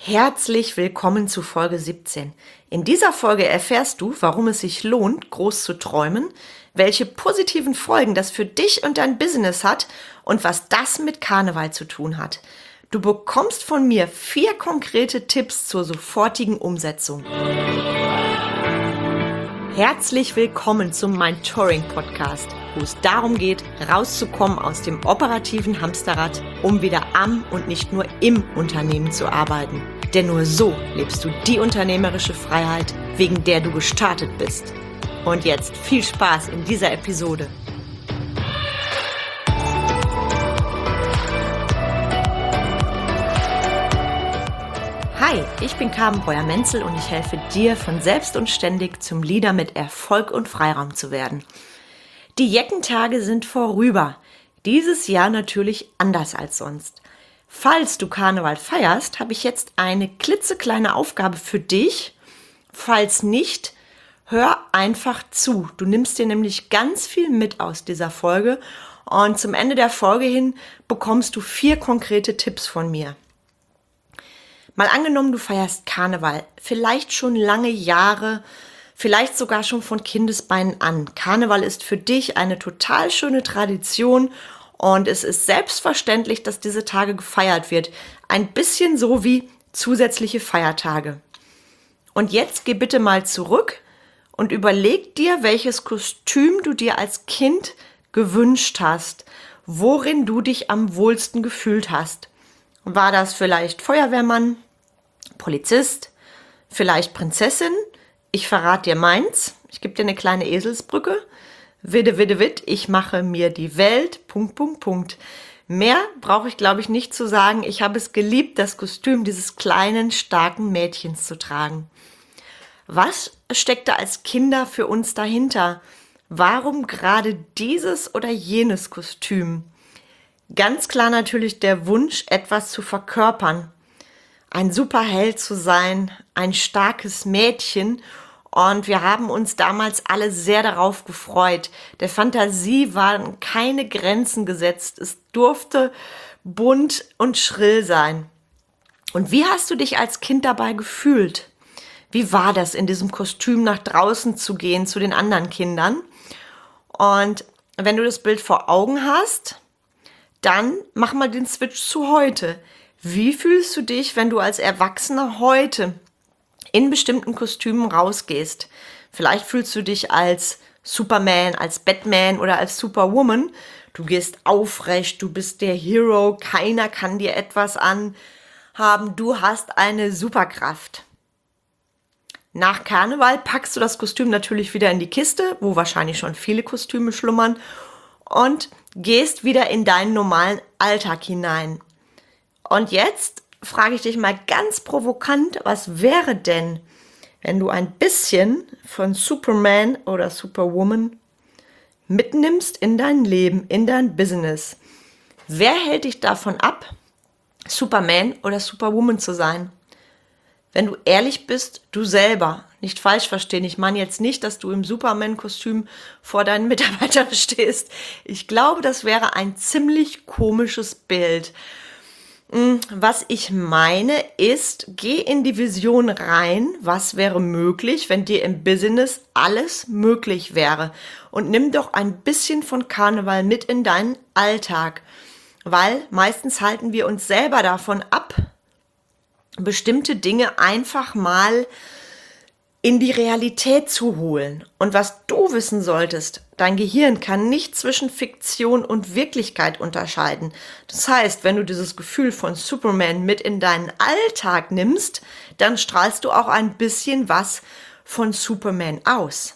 Herzlich willkommen zu Folge 17. In dieser Folge erfährst du, warum es sich lohnt, groß zu träumen, welche positiven Folgen das für dich und dein Business hat und was das mit Karneval zu tun hat. Du bekommst von mir 4 konkrete Tipps zur sofortigen Umsetzung. Herzlich willkommen zum Mind Touring Podcast, wo es darum geht, rauszukommen aus dem operativen Hamsterrad, um wieder am und nicht nur im Unternehmen zu arbeiten. Denn nur so lebst du die unternehmerische Freiheit, wegen der du gestartet bist. Und jetzt viel Spaß in dieser Episode. Hi, ich bin Carmen Breuer-Menzel und ich helfe dir, von selbst und ständig zum Leader mit Erfolg und Freiraum zu werden. Die Jeckentage sind vorüber. Dieses Jahr natürlich anders als sonst. Falls du Karneval feierst, habe ich jetzt eine klitzekleine Aufgabe für dich. Falls nicht, hör einfach zu. Du nimmst dir nämlich ganz viel mit aus dieser Folge und zum Ende der Folge hin bekommst du 4 konkrete Tipps von mir. Mal angenommen, du feierst Karneval, vielleicht schon lange Jahre, vielleicht sogar schon von Kindesbeinen an. Karneval ist für dich eine total schöne Tradition und es ist selbstverständlich, dass diese Tage gefeiert wird. Ein bisschen so wie zusätzliche Feiertage. Und jetzt geh bitte mal zurück und überleg dir, welches Kostüm du dir als Kind gewünscht hast, worin du dich am wohlsten gefühlt hast. War das vielleicht Feuerwehrmann, Polizist, vielleicht Prinzessin? Ich verrate dir meins. Ich gebe dir eine kleine Eselsbrücke. Widde, widde, widd, ich mache mir die Welt, .. Mehr brauche ich, glaube ich, nicht zu sagen. Ich habe es geliebt, das Kostüm dieses kleinen, starken Mädchens zu tragen. Was steckte als Kinder für uns dahinter? Warum gerade dieses oder jenes Kostüm? Ganz klar natürlich der Wunsch, etwas zu verkörpern. Ein Superheld zu sein, ein starkes Mädchen. Und wir haben uns damals alle sehr darauf gefreut. Der Fantasie waren keine Grenzen gesetzt. Es durfte bunt und schrill sein. Und wie hast du dich als Kind dabei gefühlt? Wie war das, in diesem Kostüm nach draußen zu gehen, zu den anderen Kindern? Und wenn du das Bild vor Augen hast, dann mach mal den Switch zu heute. Wie fühlst du dich, wenn du als Erwachsener heute in bestimmten Kostümen rausgehst? Vielleicht fühlst du dich als Superman, als Batman oder als Superwoman. Du gehst aufrecht, du bist der Hero, keiner kann dir etwas anhaben, du hast eine Superkraft. Nach Karneval packst du das Kostüm natürlich wieder in die Kiste, wo wahrscheinlich schon viele Kostüme schlummern, und gehst wieder in deinen normalen Alltag hinein. Und jetzt frage ich dich mal ganz provokant, was wäre denn, wenn du ein bisschen von Superman oder Superwoman mitnimmst in dein Leben, in dein Business? Wer hält dich davon ab, Superman oder Superwoman zu sein? Wenn du ehrlich bist, du selber. Nicht falsch verstehen. Ich meine jetzt nicht, dass du im Superman-Kostüm vor deinen Mitarbeitern stehst. Ich glaube, das wäre ein ziemlich komisches Bild. Was ich meine ist, geh in die Vision rein, was wäre möglich, wenn dir im Business alles möglich wäre. Und nimm doch ein bisschen von Karneval mit in deinen Alltag. Weil meistens halten wir uns selber davon ab, bestimmte Dinge einfach mal in die Realität zu holen. Und was du wissen solltest, dein Gehirn kann nicht zwischen Fiktion und Wirklichkeit unterscheiden. Das heißt, wenn du dieses Gefühl von Superman mit in deinen Alltag nimmst, dann strahlst du auch ein bisschen was von Superman aus.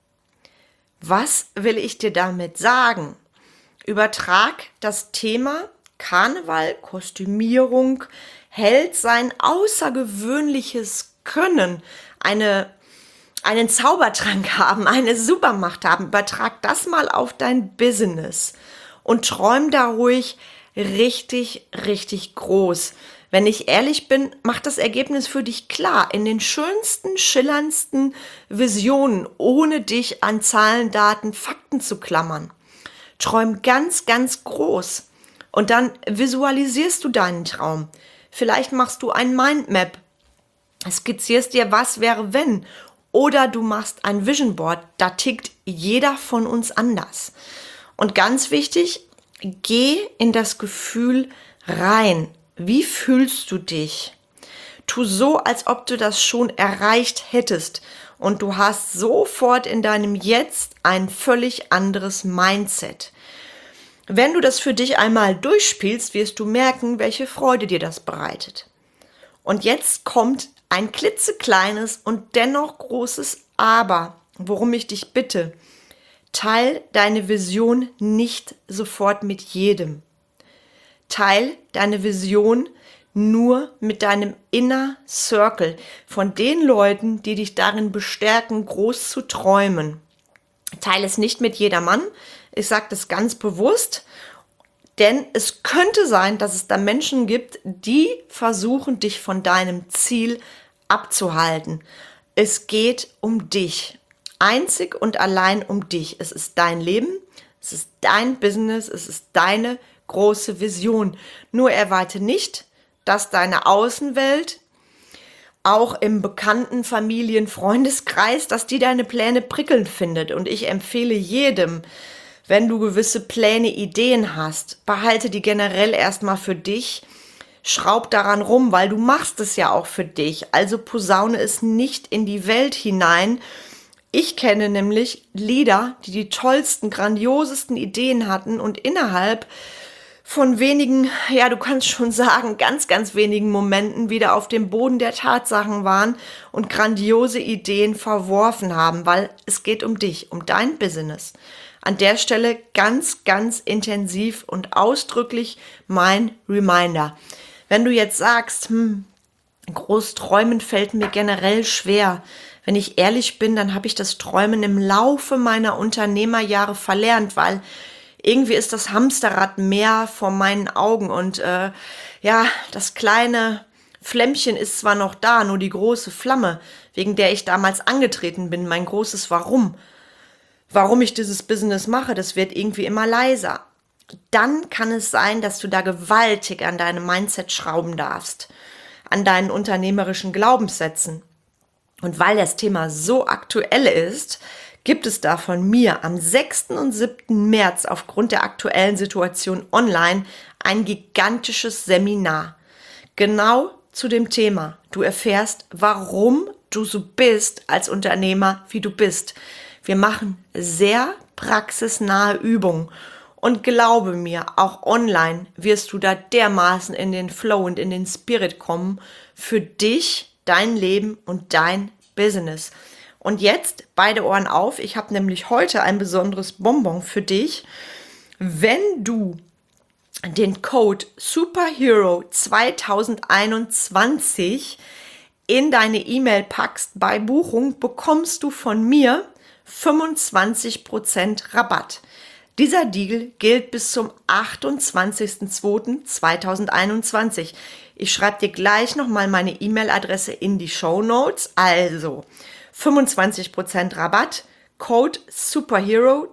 Was will ich dir damit sagen? Übertrag das Thema Karneval, Kostümierung, Held sein außergewöhnliches Können, einen Zaubertrank haben, eine Supermacht haben. Übertrag das mal auf dein Business und träum da ruhig richtig, richtig groß. Wenn ich ehrlich bin, macht das Ergebnis für dich klar. In den schönsten, schillerndsten Visionen, ohne dich an Zahlen, Daten, Fakten zu klammern. Träum ganz, ganz groß. Und dann visualisierst du deinen Traum. Vielleicht machst du ein Mindmap, skizzierst dir, was wäre, wenn. Oder du machst ein Vision Board, da tickt jeder von uns anders. Und ganz wichtig, geh in das Gefühl rein. Wie fühlst du dich? Tu so, als ob du das schon erreicht hättest. Und du hast sofort in deinem Jetzt ein völlig anderes Mindset. Wenn du das für dich einmal durchspielst, wirst du merken, welche Freude dir das bereitet. Und jetzt kommt ein klitzekleines und dennoch großes Aber, worum ich dich bitte. Teil deine Vision nicht sofort mit jedem. Teil deine Vision nur mit deinem Inner Circle, von den Leuten, die dich darin bestärken, groß zu träumen. Teile es nicht mit jedermann. Ich sage das ganz bewusst, denn es könnte sein, dass es da Menschen gibt, die versuchen, dich von deinem Ziel abzuhalten. Es geht um dich. Einzig und allein um dich. Es ist dein Leben, es ist dein Business, es ist deine große Vision. Nur erwarte nicht, dass deine Außenwelt, auch im bekannten Familien-, Freundeskreis, dass die deine Pläne prickelnd findet. Und ich empfehle jedem, wenn du gewisse Pläne, Ideen hast, behalte die generell erstmal für dich, schraub daran rum, weil du machst es ja auch für dich. Also posaune es nicht in die Welt hinein. Ich kenne nämlich Leader, die die tollsten, grandiosesten Ideen hatten und innerhalb von wenigen, ja, du kannst schon sagen, ganz, ganz wenigen Momenten wieder auf dem Boden der Tatsachen waren und grandiose Ideen verworfen haben, weil es geht um dich, um dein Business. An der Stelle ganz, ganz intensiv und ausdrücklich mein Reminder. Wenn du jetzt sagst, groß träumen fällt mir generell schwer. Wenn ich ehrlich bin, dann habe ich das Träumen im Laufe meiner Unternehmerjahre verlernt, weil irgendwie ist das Hamsterrad mehr vor meinen Augen und das kleine Flämmchen ist zwar noch da, nur die große Flamme, wegen der ich damals angetreten bin, mein großes Warum ich dieses Business mache, das wird irgendwie immer leiser. Dann kann es sein, dass du da gewaltig an deinem Mindset schrauben darfst, an deinen unternehmerischen Glaubenssätzen. Und weil das Thema so aktuell ist, gibt es da von mir am 6. und 7. März aufgrund der aktuellen Situation online ein gigantisches Seminar. Genau zu dem Thema. Du erfährst, warum du so bist als Unternehmer, wie du bist. Wir machen sehr praxisnahe Übungen. Und glaube mir, auch online wirst du da dermaßen in den Flow und in den Spirit kommen für dich, dein Leben und dein Business. Und jetzt beide Ohren auf, ich habe nämlich heute ein besonderes Bonbon für dich. Wenn du den Code Superhero 2021 in deine E-Mail packst bei Buchung, bekommst du von mir 25% Rabatt. Dieser Deal gilt bis zum 28.02.2021. Ich schreibe dir gleich nochmal meine E-Mail-Adresse in die Shownotes. Also 25% Rabatt, Code Superhero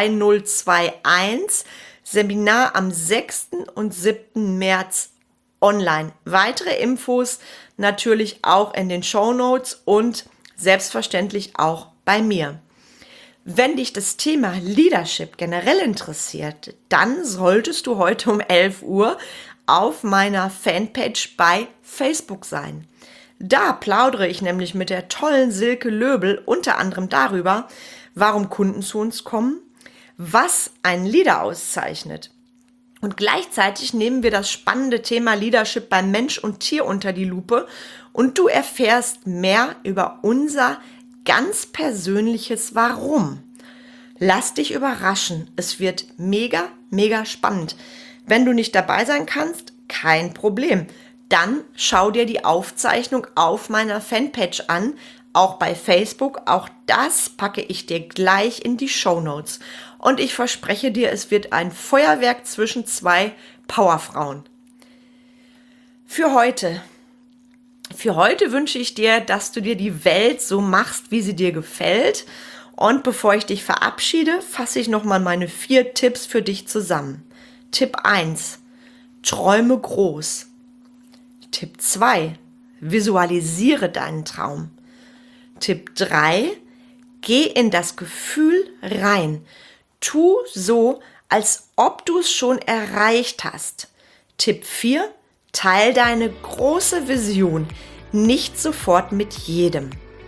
2021, Seminar am 6. und 7. März online. Weitere Infos natürlich auch in den Shownotes und selbstverständlich auch bei mir. Wenn dich das Thema Leadership generell interessiert, dann solltest du heute um 11 Uhr auf meiner Fanpage bei Facebook sein. Da plaudere ich nämlich mit der tollen Silke Löbel unter anderem darüber, warum Kunden zu uns kommen, was einen Leader auszeichnet. Und gleichzeitig nehmen wir das spannende Thema Leadership beim Mensch und Tier unter die Lupe und du erfährst mehr über unser ganz persönliches Warum. Lass dich überraschen. Es wird mega, mega spannend. Wenn du nicht dabei sein kannst, kein Problem. Dann schau dir die Aufzeichnung auf meiner Fanpage an, auch bei Facebook. Auch das packe ich dir gleich in die Shownotes. Und ich verspreche dir, es wird ein Feuerwerk zwischen zwei Powerfrauen. Für heute wünsche ich dir, dass du dir die Welt so machst, wie sie dir gefällt. Und bevor ich dich verabschiede, fasse ich nochmal meine 4 Tipps für dich zusammen. Tipp 1. Träume groß. Tipp 2. Visualisiere deinen Traum. Tipp 3. Geh in das Gefühl rein. Tu so, als ob du es schon erreicht hast. Tipp 4. Teil deine große Vision nicht sofort mit jedem.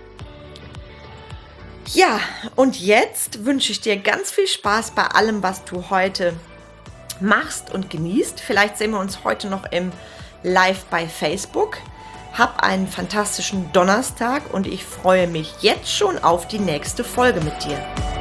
Ja, und jetzt wünsche ich dir ganz viel Spaß bei allem, was du heute machst und genießt. Vielleicht sehen wir uns heute noch im Live bei Facebook. Hab einen fantastischen Donnerstag und ich freue mich jetzt schon auf die nächste Folge mit dir.